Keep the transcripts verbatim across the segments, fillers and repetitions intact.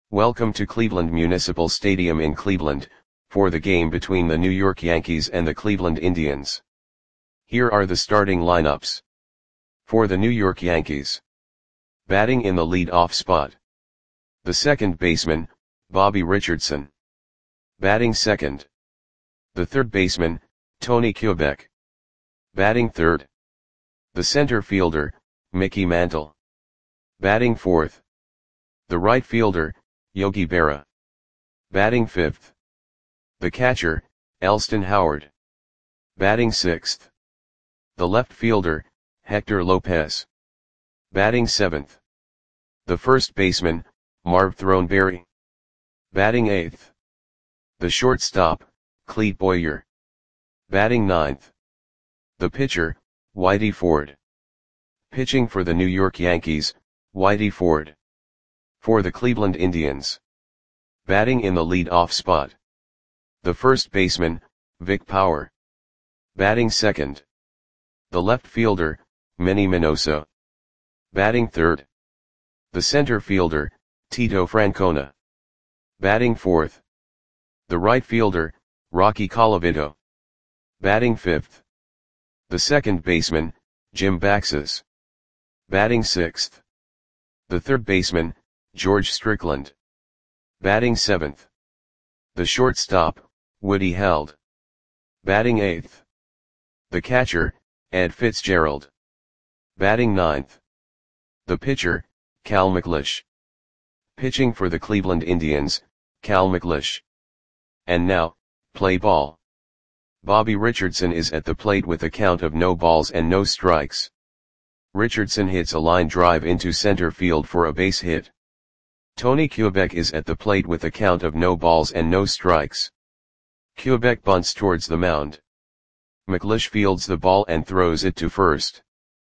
Welcome to Cleveland Municipal Stadium in Cleveland, for the game between the New York Yankees and the Cleveland Indians. Here are the starting lineups. For the New York Yankees. Batting in the lead-off spot. The second baseman, Bobby Richardson. Batting second. The third baseman, Tony Kubek. Batting third. The center fielder, Mickey Mantle. Batting fourth. The right fielder, Yogi Berra. Batting fifth. The catcher, Elston Howard. Batting sixth. The left fielder, Hector Lopez. Batting seventh. The first baseman, Marv Throneberry. Batting eighth. The shortstop, Clete Boyer. Batting ninth. The pitcher, Whitey Ford. Pitching for the New York Yankees, Whitey Ford. For the Cleveland Indians. Batting in the lead-off spot. The first baseman, Vic Power. Batting second. The left fielder, Manny Minoso. Batting third. The center fielder, Tito Francona. Batting fourth. The right fielder, Rocky Colavito. Batting fifth. The second baseman, Jim Baxes. Batting sixth. The third baseman, George Strickland. Batting seventh. The shortstop, Woody Held. Batting eighth. The catcher, Ed Fitzgerald. Batting ninth. The pitcher, Cal McLeish. Pitching for the Cleveland Indians, Cal McLeish. And now, play ball. Bobby Richardson is at the plate with a count of no balls and no strikes. Richardson hits a line drive into center field for a base hit. Tony Kubek is at the plate with a count of no balls and no strikes. Kubek bunts towards the mound. McLeish fields the ball and throws it to first.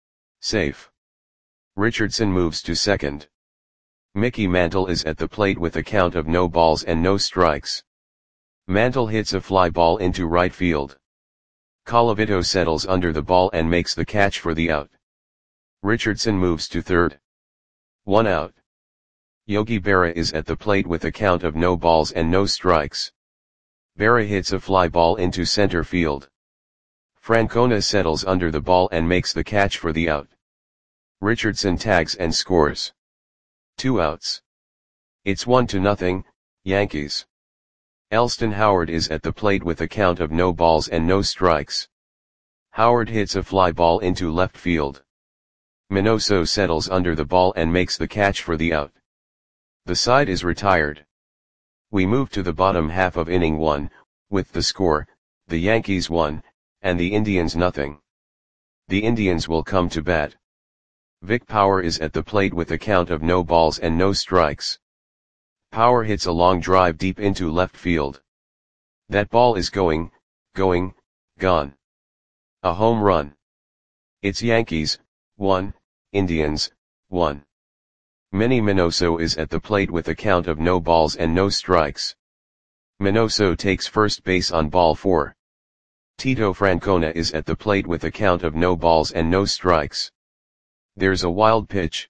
Safe. Richardson moves to second. Mickey Mantle is at the plate with a count of no balls and no strikes. Mantle hits a fly ball into right field. Colavito settles under the ball and makes the catch for the out. Richardson moves to third. One out. Yogi Berra is at the plate with a count of no balls and no strikes. Berra hits a fly ball into center field. Francona settles under the ball and makes the catch for the out. Richardson tags and scores. Two outs. It's one to nothing, Yankees. Elston Howard is at the plate with a count of no balls and no strikes. Howard hits a fly ball into left field. Minoso settles under the ball and makes the catch for the out. The side is retired. We move to the bottom half of inning one, with the score, the Yankees one, and the Indians nothing. The Indians will come to bat. Vic Power is at the plate with a count of no balls and no strikes. Power hits a long drive deep into left field. That ball is going, going, gone. A home run. It's Yankees, one, Indians, one. Manny Minoso is at the plate with a count of no balls and no strikes. Minoso takes first base on ball four. Tito Francona is at the plate with a count of no balls and no strikes. There's a wild pitch.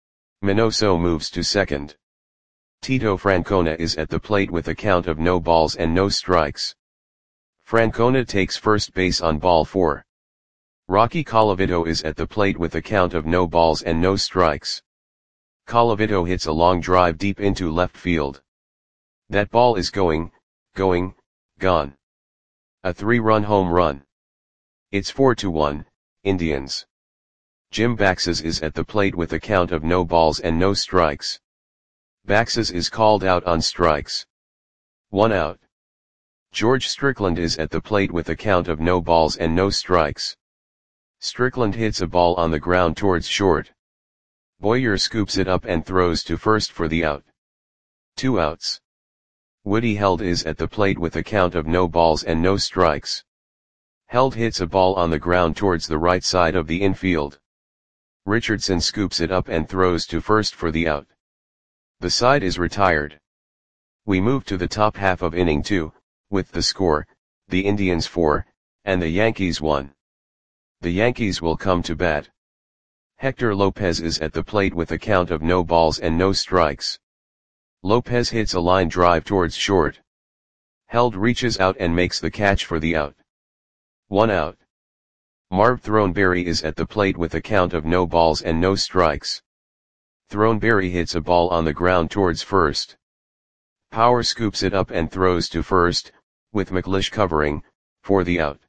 Minoso moves to second. Tito Francona is at the plate with a count of no balls and no strikes. Francona takes first base on ball four. Rocky Colavito is at the plate with a count of no balls and no strikes. Colavito hits a long drive deep into left field. That ball is going, going, gone. A three-run home run. It's four to one, Indians. Jim Baxes is at the plate with a count of no balls and no strikes. Baxes is called out on strikes. One out. George Strickland is at the plate with a count of no balls and no strikes. Strickland hits a ball on the ground towards short. Boyer scoops it up and throws to first for the out. Two outs. Woody Held is at the plate with a count of no balls and no strikes. Held hits a ball on the ground towards the right side of the infield. Richardson scoops it up and throws to first for the out. The side is retired. We move to the top half of inning two, with the score, the Indians four, and the Yankees one. The Yankees will come to bat. Hector Lopez is at the plate with a count of no balls and no strikes. Lopez hits a line drive towards short. Held reaches out and makes the catch for the out. One out. Marv Throneberry is at the plate with a count of no balls and no strikes. Throneberry hits a ball on the ground towards first. Power scoops it up and throws to first, with McLish covering, for the out.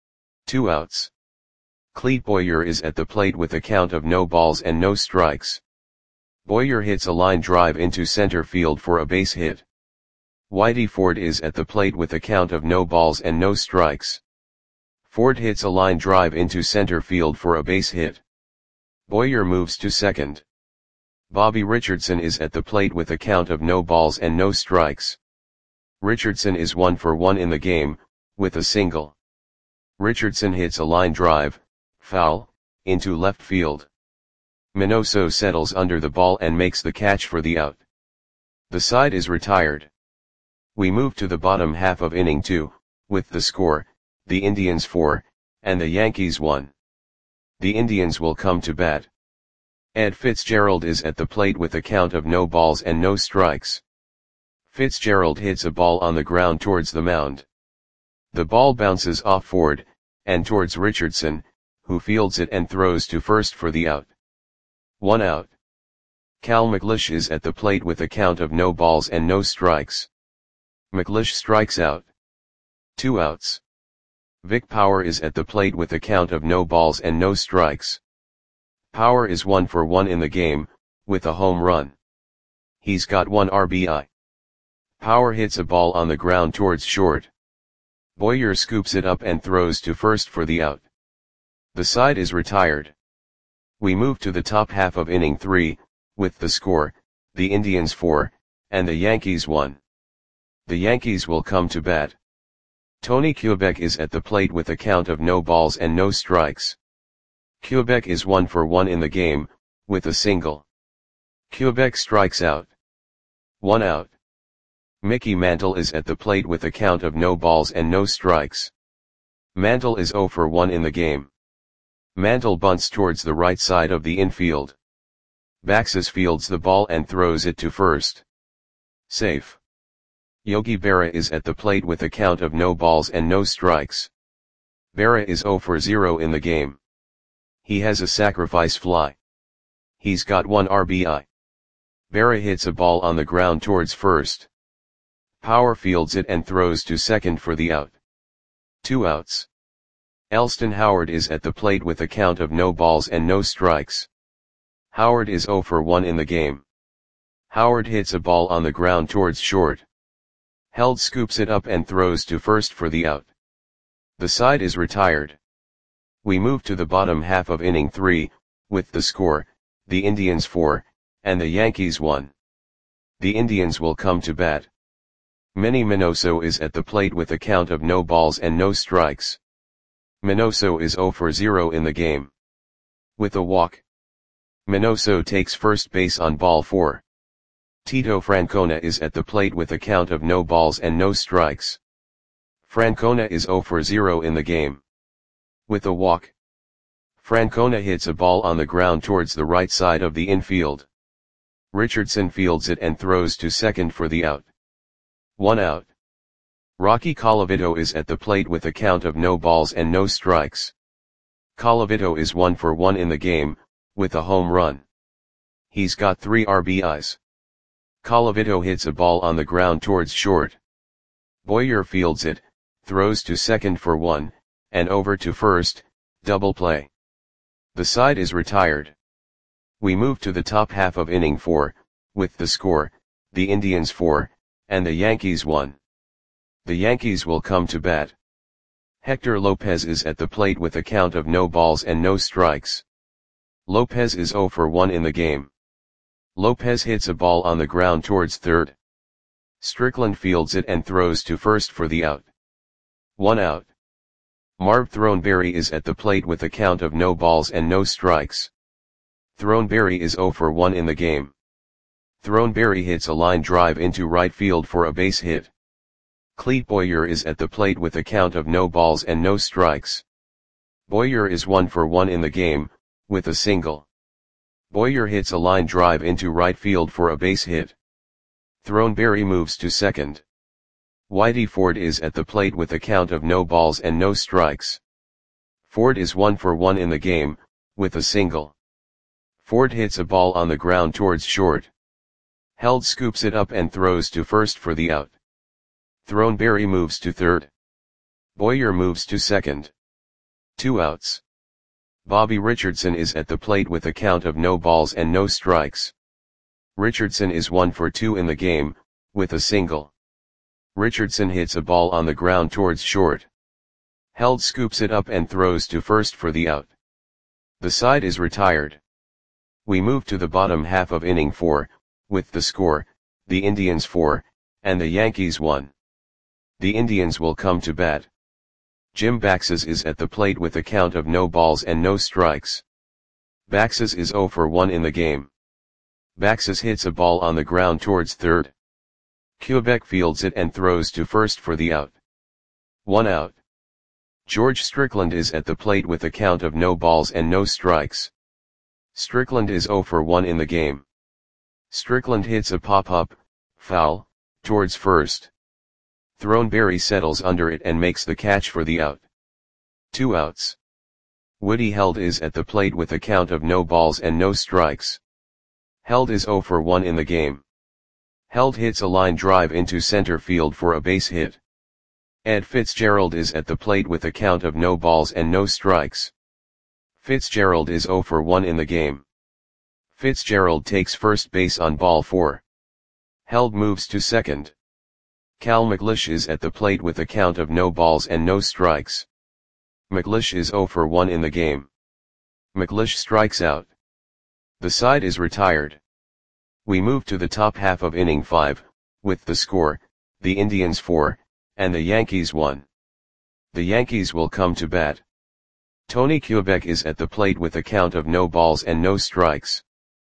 Two outs. Clete Boyer is at the plate with a count of no balls and no strikes. Boyer hits a line drive into center field for a base hit. Whitey Ford is at the plate with a count of no balls and no strikes. Ford hits a line drive into center field for a base hit. Boyer moves to second. Bobby Richardson is at the plate with a count of no balls and no strikes. Richardson is one for one in the game, with a single. Richardson hits a line drive, foul, into left field. Minoso settles under the ball and makes the catch for the out. The side is retired. We move to the bottom half of inning two, with the score, the Indians four, and the Yankees one. The Indians will come to bat. Ed Fitzgerald is at the plate with a count of no balls and no strikes. Fitzgerald hits a ball on the ground towards the mound. The ball bounces off Ford, and towards Richardson, who fields it and throws to first for the out. One out. Cal McLish is at the plate with a count of no balls and no strikes. McLish strikes out. Two outs. Vic Power is at the plate with a count of no balls and no strikes. Power is one for one in the game, with a home run. He's got one R B I. Power hits a ball on the ground towards short. Boyer scoops it up and throws to first for the out. The side is retired. We move to the top half of inning three, with the score, the Indians four, and the Yankees one. The Yankees will come to bat. Tony Kubek is at the plate with a count of no balls and no strikes. Kubek is one for one in the game, with a single. Kubek strikes out. One out. Mickey Mantle is at the plate with a count of no balls and no strikes. Mantle is zero for one in the game. Mantle bunts towards the right side of the infield. Baxis fields the ball and throws it to first. Safe. Yogi Berra is at the plate with a count of no balls and no strikes. Berra is zero for zero in the game. He has a sacrifice fly. He's got one R B I. Berra hits a ball on the ground towards first. Power fields it and throws to second for the out. Two outs. Elston Howard is at the plate with a count of no balls and no strikes. Howard is zero for one in the game. Howard hits a ball on the ground towards short. Held scoops it up and throws to first for the out. The side is retired. We move to the bottom half of inning three, with the score, the Indians four, and the Yankees one. The Indians will come to bat. Manny Minoso is at the plate with a count of no balls and no strikes. Minoso is zero for zero in the game. With a walk. Minoso takes first base on ball four. Tito Francona is at the plate with a count of no balls and no strikes. Francona is zero for zero in the game. With a walk. Francona hits a ball on the ground towards the right side of the infield. Richardson fields it and throws to second for the out. One out. Rocky Colavito is at the plate with a count of no balls and no strikes. Colavito is one for one in the game, with a home run. He's got three R B Is. Colavito hits a ball on the ground towards short. Boyer fields it, throws to second for one, and over to first, double play. The side is retired. We move to the top half of inning four, with the score, the Indians four, and the Yankees one. The Yankees will come to bat. Hector Lopez is at the plate with a count of no balls and no strikes. Lopez is zero for one in the game. Lopez hits a ball on the ground towards third. Strickland fields it and throws to first for the out. One out. Marv Throneberry is at the plate with a count of no balls and no strikes. Throneberry is zero for one in the game. Throneberry hits a line drive into right field for a base hit. Clete Boyer is at the plate with a count of no balls and no strikes. Boyer is one for one in the game, with a single. Boyer hits a line drive into right field for a base hit. Throneberry moves to second. Whitey Ford is at the plate with a count of no balls and no strikes. Ford is one for one in the game, with a single. Ford hits a ball on the ground towards short. Held scoops it up and throws to first for the out. Throneberry moves to third. Boyer moves to second. Two outs. Bobby Richardson is at the plate with a count of no balls and no strikes. Richardson is one for two in the game, with a single. Richardson hits a ball on the ground towards short. Held scoops it up and throws to first for the out. The side is retired. We move to the bottom half of inning four, with the score, the Indians four, and the Yankees one. The Indians will come to bat. Jim Baxes is at the plate with a count of no balls and no strikes. Baxes is zero for one in the game. Baxes hits a ball on the ground towards third. Quebec fields it and throws to first for the out. One out. George Strickland is at the plate with a count of no balls and no strikes. Strickland is zero for one in the game. Strickland hits a pop-up, foul, towards first. Throneberry settles under it and makes the catch for the out. Two outs. Woody Held is at the plate with a count of no balls and no strikes. Held is zero for one in the game. Held hits a line drive into center field for a base hit. Ed Fitzgerald is at the plate with a count of no balls and no strikes. Fitzgerald is zero for one in the game. Fitzgerald takes first base on ball four. Held moves to second. Cal McLeish is at the plate with a count of no balls and no strikes. McLeish is zero for one in the game. McLeish strikes out. The side is retired. We move to the top half of inning five, with the score, the Indians four, and the Yankees one. The Yankees will come to bat. Tony Quebec is at the plate with a count of no balls and no strikes.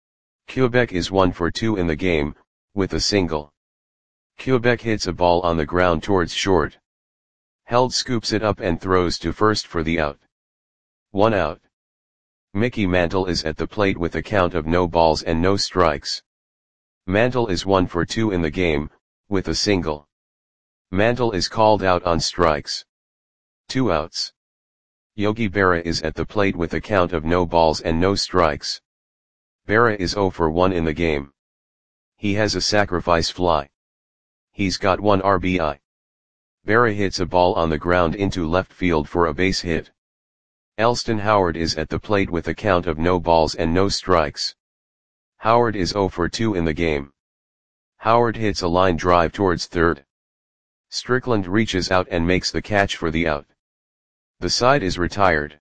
Quebec is one for two in the game, with a single. Quebec hits a ball on the ground towards short. Held scoops it up and throws to first for the out. One out. Mickey Mantle is at the plate with a count of no balls and no strikes. Mantle is one for two in the game, with a single. Mantle is called out on strikes. Two outs. Yogi Berra is at the plate with a count of no balls and no strikes. Berra is zero for one in the game. He has a sacrifice fly. He's got one R B I. Berra hits a ball on the ground into left field for a base hit. Elston Howard is at the plate with a count of no balls and no strikes. Howard is zero for two in the game. Howard hits a line drive towards third. Strickland reaches out and makes the catch for the out. The side is retired.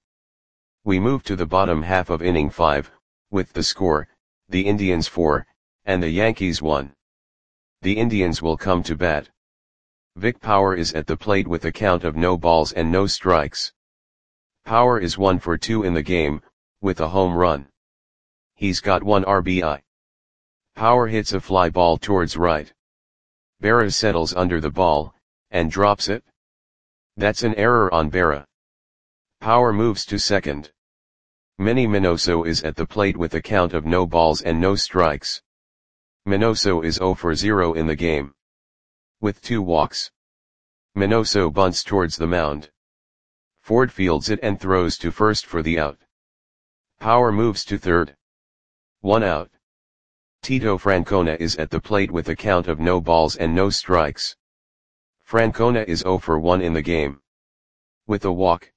We move to the bottom half of inning five, with the score, the Indians four, and the Yankees one. The Indians will come to bat. Vic Power is at the plate with a count of no balls and no strikes. Power is one for two in the game, with a home run. He's got one R B I. Power hits a fly ball towards right. Berra settles under the ball, and drops it. That's an error on Berra. Power moves to second. Manny Minoso is at the plate with a count of no balls and no strikes. Minoso is zero for zero in the game. With two walks. Minoso bunts towards the mound. Ford fields it and throws to first for the out. Power moves to third. One out. Tito Francona is at the plate with a count of no balls and no strikes. Francona is zero for one in the game. With a walk.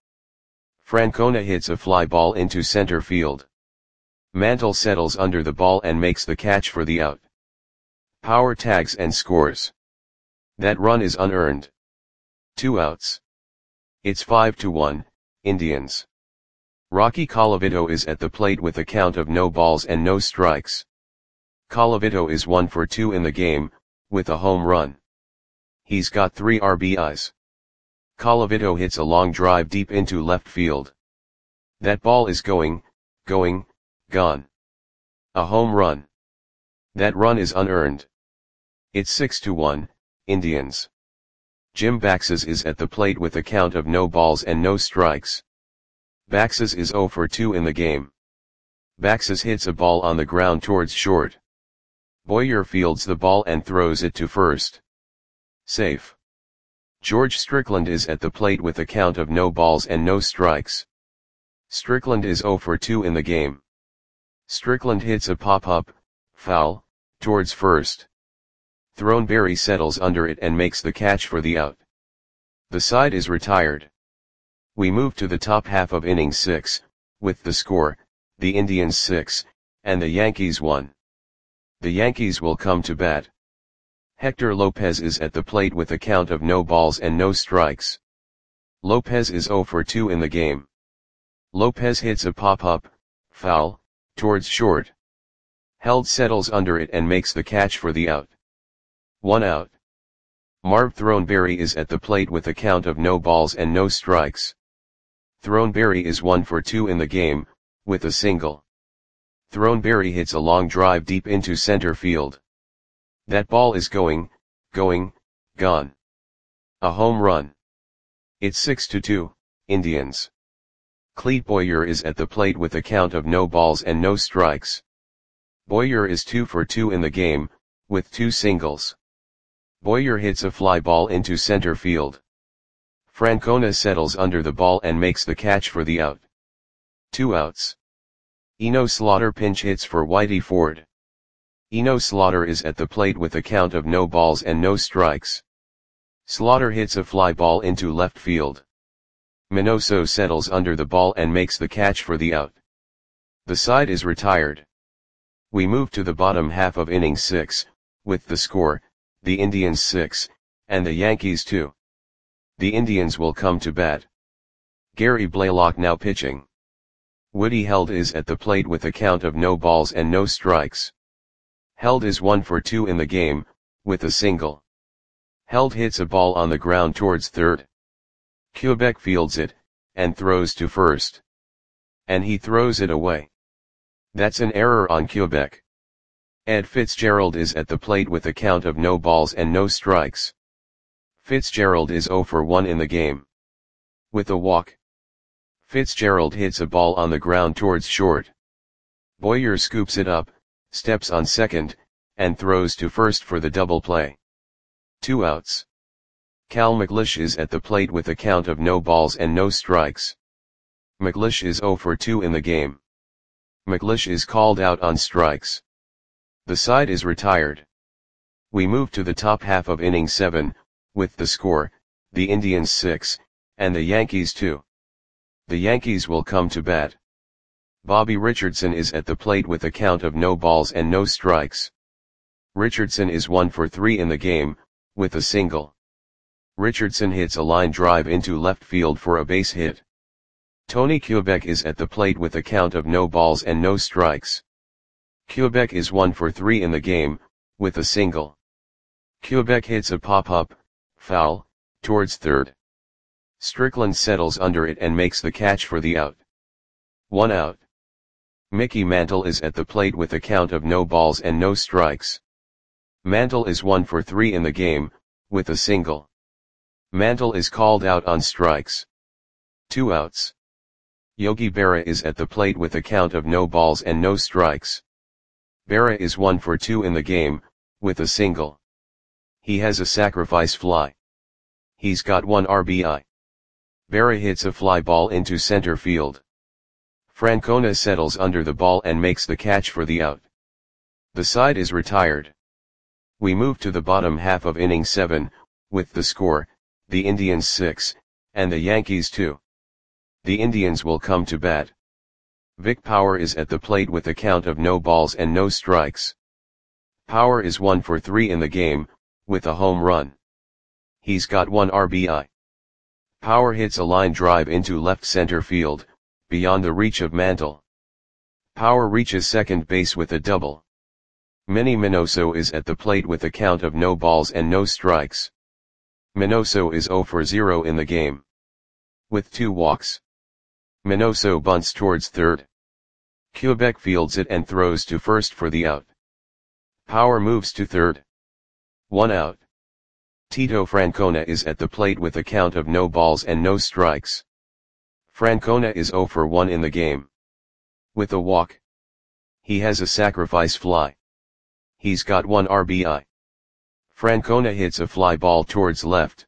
Francona hits a fly ball into center field. Mantle settles under the ball and makes the catch for the out. Power tags and scores. That run is unearned. Two outs. It's five to one, Indians. Rocky Colavito is at the plate with a count of no balls and no strikes. Colavito is one for two in the game, with a home run. He's got three R B Is. Colavito hits a long drive deep into left field. That ball is going, going, gone. A home run. That run is unearned. It's six to one, Indians. Jim Baxes is at the plate with a count of no balls and no strikes. Baxes is zero for two in the game. Baxes hits a ball on the ground towards short. Boyer fields the ball and throws it to first. Safe. George Strickland is at the plate with a count of no balls and no strikes. Strickland is zero for two in the game. Strickland hits a pop-up, foul, towards first. Throneberry settles under it and makes the catch for the out. The side is retired. We move to the top half of inning six, with the score, the Indians six, and the Yankees one. The Yankees will come to bat. Hector Lopez is at the plate with a count of no balls and no strikes. Lopez is zero for two in the game. Lopez hits a pop-up, foul, towards short. Held settles under it and makes the catch for the out. One out. Marv Throneberry is at the plate with a count of no balls and no strikes. Throneberry is one for two in the game, with a single. Throneberry hits a long drive deep into center field. That ball is going, going, gone. A home run. It's six to two, Indians. Clete Boyer is at the plate with a count of no balls and no strikes. Boyer is two for two in the game, with two singles. Boyer hits a fly ball into center field. Francona settles under the ball and makes the catch for the out. Two outs. Eno Slaughter pinch hits for Whitey Ford. Eno Slaughter is at the plate with a count of no balls and no strikes. Slaughter hits a fly ball into left field. Minoso settles under the ball and makes the catch for the out. The side is retired. We move to the bottom half of inning six, with the score, the Indians six, and the Yankees two. The Indians will come to bat. Gary Blaylock now pitching. Woody Held is at the plate with a count of no balls and no strikes. Held is one for two in the game, with a single. Held hits a ball on the ground towards third. Quebec fields it, and throws to first. And he throws it away. That's an error on Quebec. Ed Fitzgerald is at the plate with a count of no balls and no strikes. Fitzgerald is zero for one in the game. With a walk. Fitzgerald hits a ball on the ground towards short. Boyer scoops it up, steps on second, and throws to first for the double play. Two outs. Cal McLeish is at the plate with a count of no balls and no strikes. McLeish is zero for two in the game. McLeish is called out on strikes. The side is retired. We move to the top half of inning seven, with the score, the Indians six, and the Yankees two. The Yankees will come to bat. Bobby Richardson is at the plate with a count of no balls and no strikes. Richardson is one for three in the game, with a single. Richardson hits a line drive into left field for a base hit. Tony Quebec is at the plate with a count of no balls and no strikes. Quebec is one for three in the game, with a single. Quebec hits a pop-up, foul, towards third. Strickland settles under it and makes the catch for the out. One out. Mickey Mantle is at the plate with a count of no balls and no strikes. Mantle is one for three in the game, with a single. Mantle is called out on strikes. Two outs. Yogi Berra is at the plate with a count of no balls and no strikes. Berra is one for two in the game, with a single. He has a sacrifice fly. He's got one R B I. Berra hits a fly ball into center field. Francona settles under the ball and makes the catch for the out. The side is retired. We move to the bottom half of inning seven, with the score, the Indians six, and the Yankees two. The Indians will come to bat. Vic Power is at the plate with a count of no balls and no strikes. Power is one for three in the game, with a home run. He's got one R B I. Power hits a line drive into left center field, beyond the reach of Mantle. Power reaches second base with a double. Manny Minoso is at the plate with a count of no balls and no strikes. Minoso is zero for zero in the game. With two walks. Minoso bunts towards third. Quebec fields it and throws to first for the out. Power moves to third. One out. Tito Francona is at the plate with a count of no balls and no strikes. Francona is zero for one in the game. With a walk. He has a sacrifice fly. He's got one R B I. Francona hits a fly ball towards left.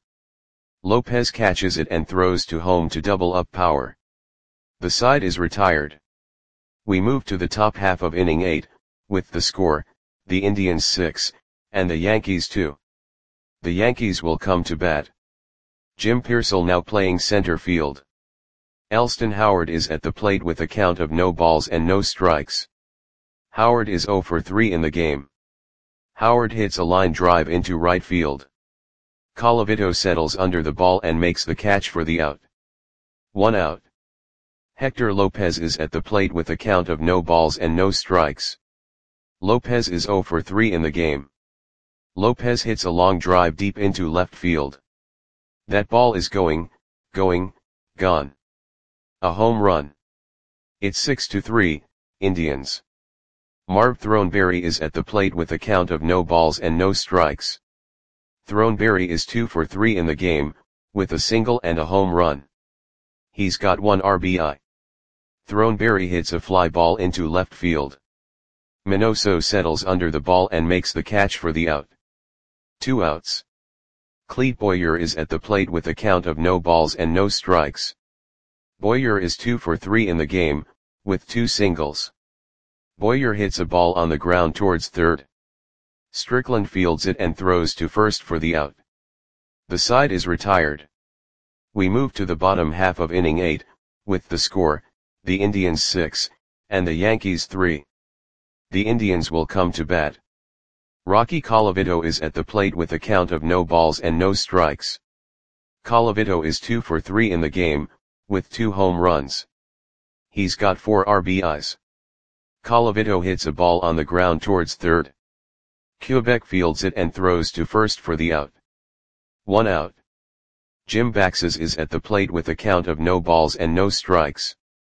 Lopez catches it and throws to home to double up Power. The side is retired. We move to the top half of inning eight, with the score, the Indians six, and the Yankees two. The Yankees will come to bat. Jim Piersall now playing center field. Elston Howard is at the plate with a count of no balls and no strikes. Howard is zero for three in the game. Howard hits a line drive into right field. Colavito settles under the ball and makes the catch for the out. One out. Hector Lopez is at the plate with a count of no balls and no strikes. Lopez is zero for three in the game. Lopez hits a long drive deep into left field. That ball is going, going, gone. A home run. It's six to three, Indians. Marv Throneberry is at the plate with a count of no balls and no strikes. Throneberry is two for three in the game, with a single and a home run. He's got one R B I. Throneberry hits a fly ball into left field. Minoso settles under the ball and makes the catch for the out. Two outs. Clete Boyer is at the plate with a count of no balls and no strikes. Boyer is two for three in the game, with two singles. Boyer hits a ball on the ground towards third. Strickland fields it and throws to first for the out. The side is retired. We move to the bottom half of inning eight, with the score, the Indians six, and the Yankees three. The Indians will come to bat. Rocky Colavito is at the plate with a count of no balls and no strikes. Colavito is two for three in the game, with two home runs. He's got four R B Is. Colavito hits a ball on the ground towards third. Quebec fields it and throws to first for the out. One out. Jim Baxes is at the plate with a count of no balls and no strikes.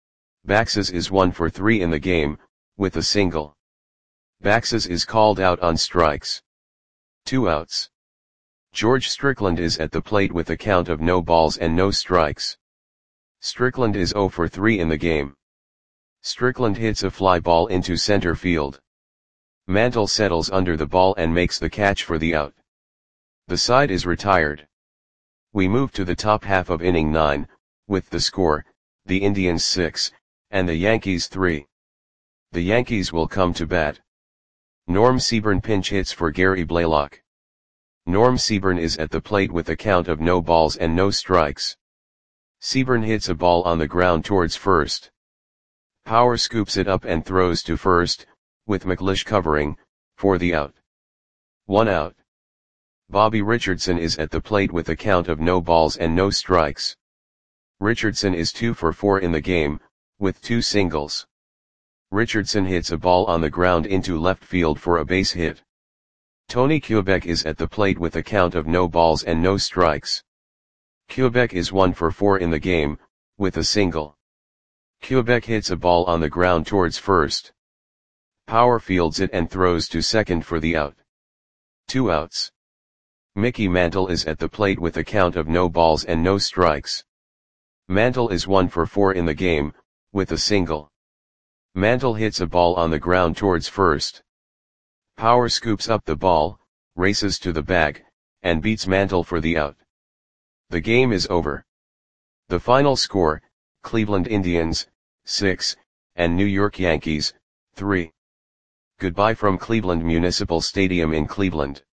Baxes is one for three in the game, with a single. Baxes is called out on strikes. Two outs. George Strickland is at the plate with a count of no balls and no strikes. Strickland is zero for three in the game. Strickland hits a fly ball into center field. Mantle settles under the ball and makes the catch for the out. The side is retired. We move to the top half of inning nine, with the score, the Indians six, and the Yankees three. The Yankees will come to bat. Norm Seaburn pinch hits for Gary Blaylock. Norm Seaburn is at the plate with a count of no balls and no strikes. Seaburn hits a ball on the ground towards first. Power scoops it up and throws to first, with McLeish covering, for the out. One out. Bobby Richardson is at the plate with a count of no balls and no strikes. Richardson is two for four in the game, with two singles. Richardson hits a ball on the ground into left field for a base hit. Tony Quebec is at the plate with a count of no balls and no strikes. Quebec is one for four in the game, with a single. Quebec hits a ball on the ground towards first. Power fields it and throws to second for the out. Two outs. Mickey Mantle is at the plate with a count of no balls and no strikes. Mantle is one for four in the game, with a single. Mantle hits a ball on the ground towards first. Power scoops up the ball, races to the bag, and beats Mantle for the out. The game is over. The final score, Cleveland Indians, six, and New York Yankees, three. Goodbye from Cleveland Municipal Stadium in Cleveland.